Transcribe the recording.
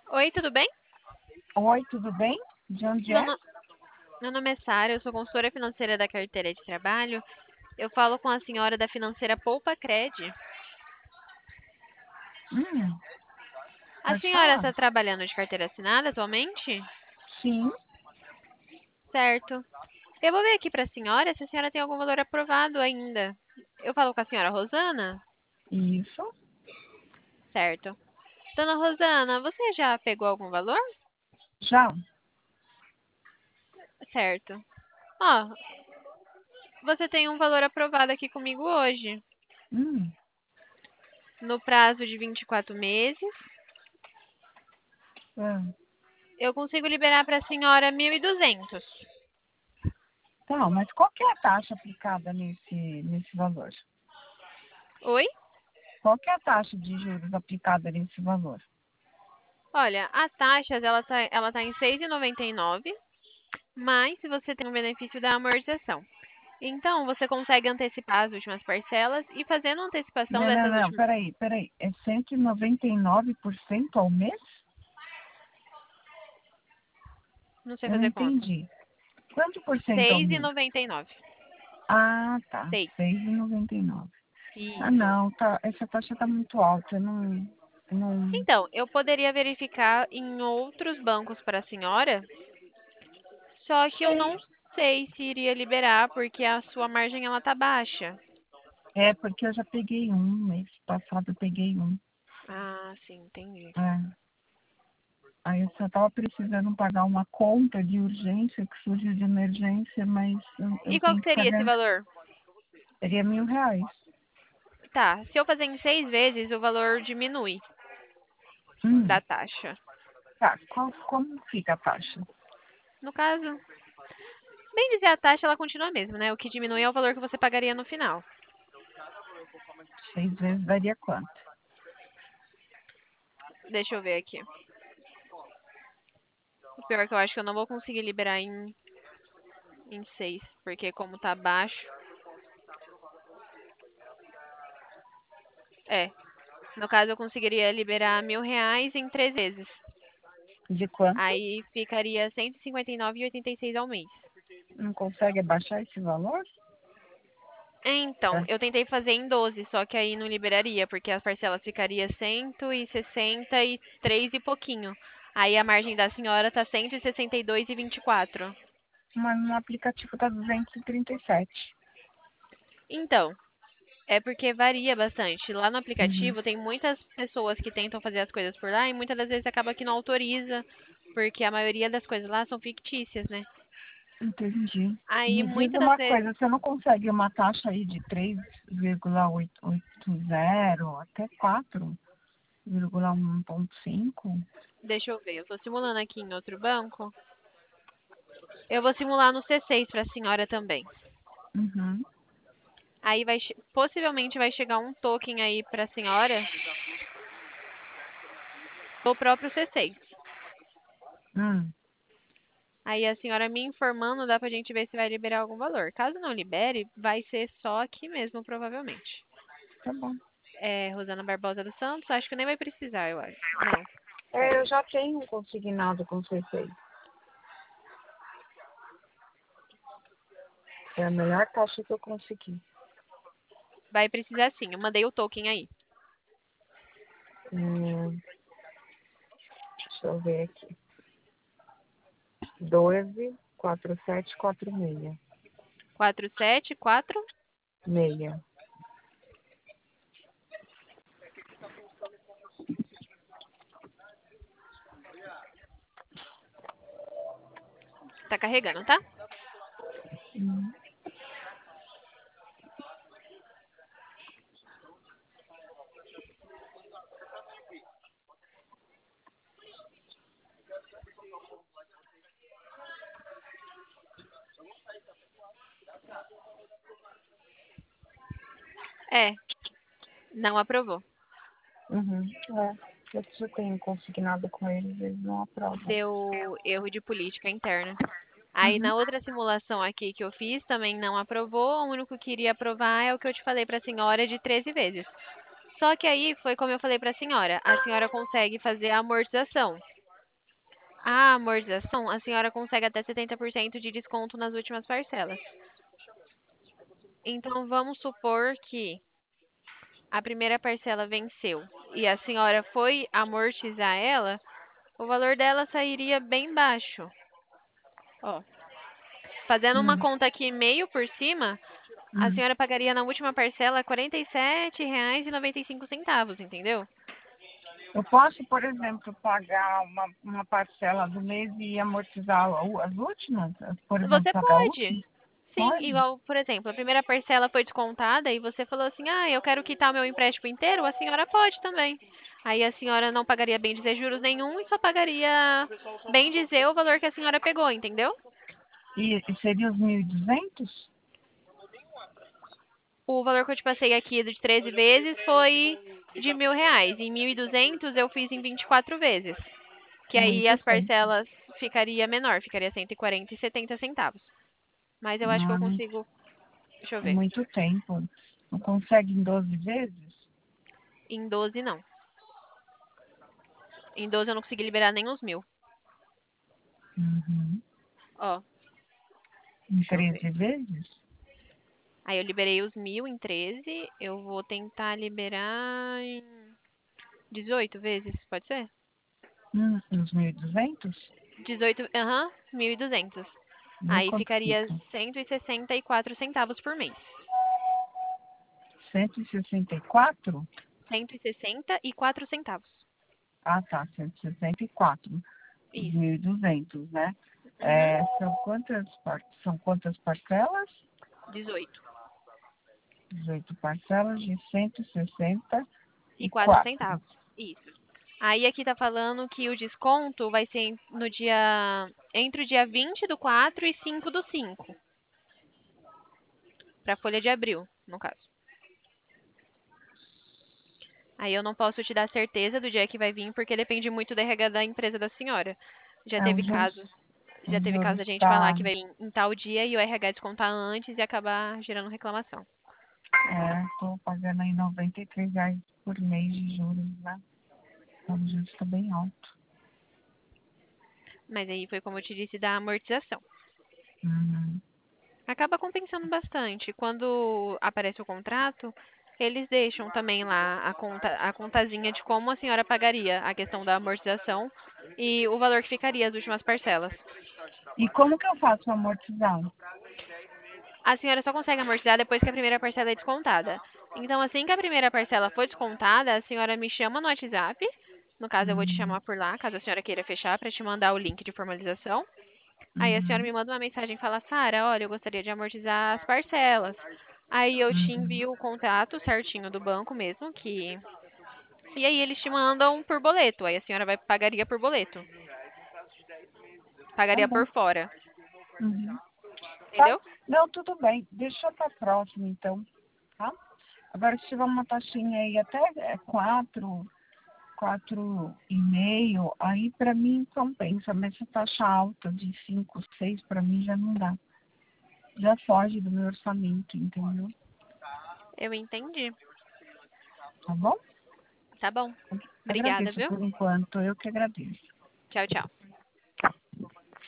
Oi, tudo bem? Oi, tudo bem? De onde Meu, é? no- Meu nome é Sara, eu sou consultora financeira da carteira de trabalho. Eu falo com a senhora da financeira Poupa Cred. Hum, A pode senhora falar? está trabalhando de carteira assinada atualmente? Sim, Certo. Eu vou ver aqui para a senhora se a senhora tem algum valor aprovado ainda. Eu falo com a senhora Rosana? isso. Certo. Dona Rosana, você já pegou algum valor? Já? Certo. Ó, você tem um valor aprovado aqui comigo hoje, Hum, no prazo de 24 meses. é. Eu consigo liberar para a senhora 1.200. Tá, mas qual que é a taxa aplicada nesse valor? Oi? Qual que é a taxa de juros aplicada nesse valor? Olha, a taxa ela tá em 6,99, mas se você tem o benefício da amortização. Então, você consegue antecipar as últimas parcelas e fazendo a antecipação Não, não, dessas não, últimas. peraí. É 199% ao mês? Não sei Eu não fazer conta. entendi. Quanto por cento ao mês? 6,99. Ah, tá. 6. 6,99. Ah, Isso. não, tá. Essa taxa tá muito alta. Eu não. Então, eu poderia verificar em outros bancos para a senhora, só que eu não sei se iria liberar porque a sua margem ela tá baixa. É, porque eu já peguei mês passado eu peguei um. Ah, sim, entendi. É. Aí eu só estava precisando pagar uma conta de urgência que surgiu de emergência, mas eu E qual tenho que que seria esse pagar, valor? seria R$ 1.000. Tá, se eu fazer em 6 vezes, o valor diminui Hum, da taxa. tá, como fica a taxa? No caso, bem dizer, a taxa ela continua a mesma, né? O que diminui é o valor que você pagaria no final. 6 vezes daria quanto? Deixa eu ver aqui. O pior é que eu acho que eu não vou conseguir liberar em 6, porque como tá baixo. É, no caso eu conseguiria liberar R$ 1.000 em 3 vezes. De quanto? Aí ficaria 159,86 ao mês. Não consegue abaixar esse valor? Então, É. eu tentei fazer em 12, só que aí não liberaria, porque as parcelas ficaria 163 e pouquinho. Aí a margem da senhora tá 162,24. Mas no aplicativo tá 237. Então, é porque varia bastante. Lá no Uhum, aplicativo tem muitas pessoas que tentam fazer as coisas por lá e muitas das vezes acaba que não autoriza, porque a maioria das coisas lá são fictícias, né? entendi. Aí Me diz muitas das uma vezes, coisa, você não consegue uma taxa aí de 3,880 até 4,1,5? deixa eu ver, eu tô simulando aqui em outro banco. Eu vou simular no C6 para a senhora também. Uhum. Aí possivelmente vai chegar um token aí para a senhora do próprio C6. Hum, Aí a senhora me informando, dá pra gente ver se vai liberar algum valor. Caso não libere, vai ser só aqui mesmo, provavelmente. tá bom. É, Rosana Barbosa dos Santos, acho que nem vai precisar, eu acho. Não, É, pera. eu já tenho um consignado com vocês. É a melhor taxa que eu consegui. Vai precisar sim, eu mandei o token aí. Deixa eu ver aqui. 12,4746. 474. Meia. Tá carregando, tá? Hum. É, não aprovou. Uhum. É, eu já tenho consignado com eles, eles não aprovam. Deu erro de política interna. Aí Uhum. na outra simulação aqui que eu fiz também não aprovou. O único que iria aprovar é o que eu te falei para a senhora de 13 vezes. Só que aí foi como eu falei para a senhora consegue fazer a amortização. A amortização, a senhora consegue até 70% de desconto nas últimas parcelas. Então, vamos supor que a primeira parcela venceu e a senhora foi amortizar ela, o valor dela sairia bem baixo. Ó, fazendo uma Hum, conta aqui meio por cima, a hum. senhora pagaria na última parcela R$ 47,95, entendeu? Eu posso, por exemplo, pagar uma parcela do mês e amortizar as últimas? Por exemplo, Você pagar a pode. última? Sim, Pode? igual, por exemplo, a primeira parcela foi descontada e você falou assim: "Ah, eu quero quitar o meu empréstimo inteiro", a senhora pode também. Aí a senhora não pagaria bem dizer juros nenhum e só pagaria bem dizer o valor que a senhora pegou, entendeu? E seria os 1.200? O valor que eu te passei aqui de 13 vezes foi de R$ 1.000. Em 1.200 eu fiz em 24 vezes. Que aí Muito as tempo. parcelas ficaria menor, ficaria 140,70 centavos. Mas eu acho que eu Ah, consigo. Deixa eu é ver. muito tempo. Não consegue em 12 vezes? Em 12 não. Em 12 eu não consegui liberar nem os 1.000. Uhum. Ó, Em deixa eu ver. 13 vezes? Aí eu liberei os 1.000 em 13. Eu vou tentar liberar em 18 vezes, pode ser? Uns 1.200? 18, aham, 1.200. E Aí quanto ficaria fica? 164 centavos por mês. 164? 164 centavos. Ah, tá, 164. Os Isso. 1.200, né? Uhum. São quantas parcelas? 18. 18 parcelas de cento e sessenta E e 4 quatro. centavos. Isso. Aí aqui tá falando que o desconto vai ser no dia entre o dia 20 do 4 e 5 do 5, para a folha de abril, no caso. Aí eu não posso te dar certeza do dia que vai vir, porque depende muito da RH da empresa da senhora. Já É, teve caso, já os teve caso juros da gente falar tá, que vai vir em tal dia e o RH descontar antes e acabar gerando reclamação. tô pagando aí R$ 93 por mês de juros, né? Então o juros está bem alto. Mas aí foi como eu te disse da amortização. Uhum, Acaba compensando bastante. Quando aparece o contrato, eles deixam também lá a contazinha de como a senhora pagaria a questão da amortização e o valor que ficaria as últimas parcelas. E como que eu faço a amortizar? A senhora só consegue amortizar depois que a primeira parcela é descontada. Então, assim que a primeira parcela for descontada, a senhora me chama no WhatsApp. No caso, eu vou te Uhum, chamar por lá, caso a senhora queira fechar, para te mandar o link de formalização. Aí a senhora uhum, me manda uma mensagem e fala: Sara, olha, eu gostaria de amortizar as parcelas. Aí eu te uhum. envio o contrato certinho do banco mesmo, que. E aí eles te mandam por boleto. Aí a senhora pagaria por boleto. Tá Pagaria bom. por fora. Uhum. Tá? Entendeu? Não, tudo bem. Deixa para próximo, então, tá? Agora, se tiver uma taxinha aí até 4,5, aí para mim compensa, mas essa taxa alta de 5, 6 para mim já não dá. Já foge do meu orçamento, entendeu? Eu entendi. Tá bom? Tá bom. Obrigada, Agradeço viu? por enquanto, eu que agradeço. Tchau, tchau.